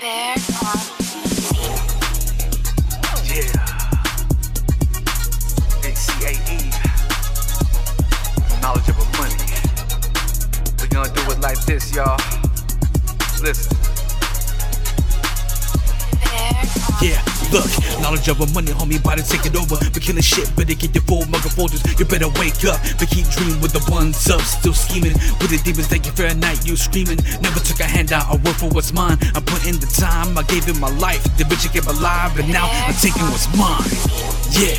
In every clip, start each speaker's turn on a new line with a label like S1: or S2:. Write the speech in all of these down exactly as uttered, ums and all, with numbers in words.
S1: Bear on
S2: Yeah. A C A E. Knowledge of a money. We're gonna do it like this, y'all. Listen.
S3: Yeah, look, knowledge of a money, homie, about to take it over. We're killing shit, better get your full mug of folders. You better wake up, but keep dreaming with the ones up, still scheming. With the demons that you fear at night, you screaming. Never took a handout, I work for what's mine. I put in the time, I gave it my life. The bitch kept alive, and now I'm taking what's mine. Yeah.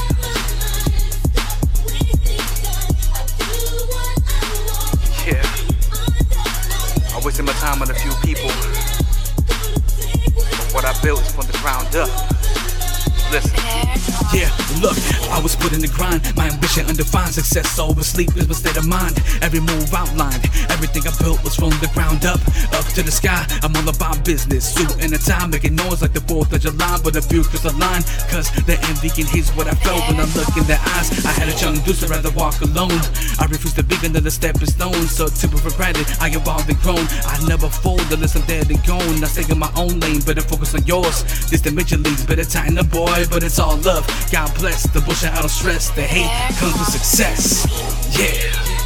S2: Yeah. I wasted my time on a few people. What I built is from the ground up. Listen.
S3: Yeah, look, I was put in the grind. My ambition undefined, success over sleep is my state of mind. Every move outlined, everything I built was from the ground up. Up to the sky, I'm all about business. Suit and a time, making noise like the fourth of July. But the future's aligned, cause the envy can haze what I felt when I look in their eyes. I had a young deuce, I'd rather walk alone. I refuse to be another stepping stone, so took it for granted, I evolved and grown. I never fold unless I'm dead and gone. I stay in my own lane, better focus on yours. This the major leagues, better tighten up, boy, but it's all love. God bless the bullshit, I don't stress. The hate comes with success. Yeah.